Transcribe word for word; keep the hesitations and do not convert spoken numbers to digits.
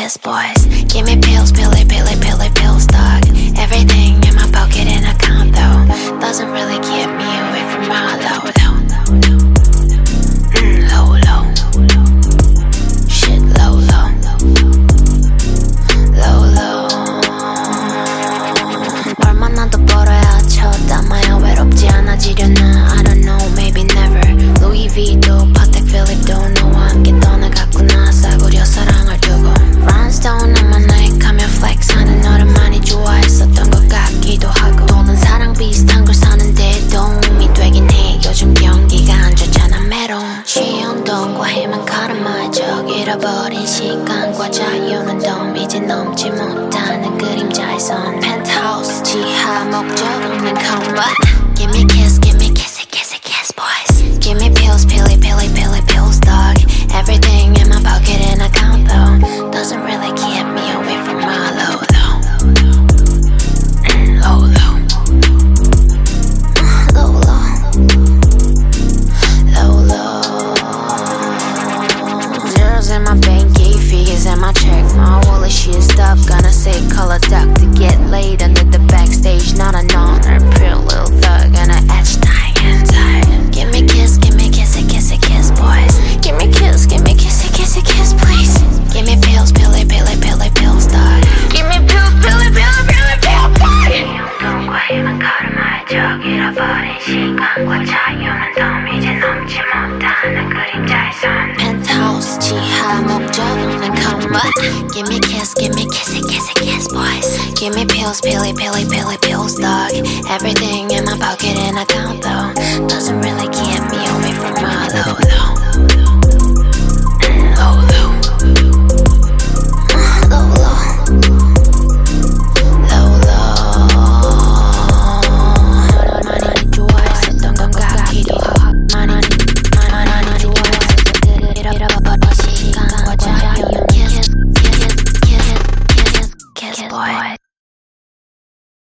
kiss, boys. Give me pills, pilly, pilly, pilly, pills, dog. Everything in my pocket and account, though, doesn't really keep me away from my low, low, mm, low, low, shit, low, low, low, low. 얼마나 더 벌어야 쳐담아야 외롭지 않아지려나. I don't know, maybe never. Louis V도 파텍 필립도 너와 함께 떠나갔구나. 싸구려 사랑을 두고 Rhinestone on my neck 하며 flex 하는 너를 많이 좋아했었던 것 같기도 하고. 너는 사랑 비슷한 걸 사는데 도움이 되긴 해. 요즘 경기가 안 좋잖아. 메롱 쉬운동과 힘은 가르마적 잃어버린 시간과 자유는 덤 이제 넘지 못하는 그림자에선 펜트하우스 지하 목적 없는 컴바. Give me kiss, give me kiss it, kiss it, kiss, boys. Give me pills, pilly, pilly, pilly, pills, dog. Everything in my pocket and account, though, doesn't really keep me away from my low, low, mm, low, low, uh, low, low, low, low. Zeros in my banky, figures in my check. My wallet shizzed up, gonna say color duck to get laid under the backstage. Not a non or pretty little thug, and an edge tie inside. Give me kiss, give me kiss it, kiss it, kiss, boys. Give me kiss, give me kiss it, kiss it, kiss, please. Give me pills, pilly, pilly, pilly, pills, dog. Give me pills, pilly, pilly, pilly, pills, dog. 운동과 힘은 걸음마적 잃어버린 시간과 자유는 덤 이제 넘지 못하는 그림자에선 펜트하우스 지하 목적 없는 컴바. Give me kiss, give me kiss it, kiss it, kiss, boys. Give me pills, pilly, pilly, pilly, pills, dog. Everything in my pocket and account, though, doesn't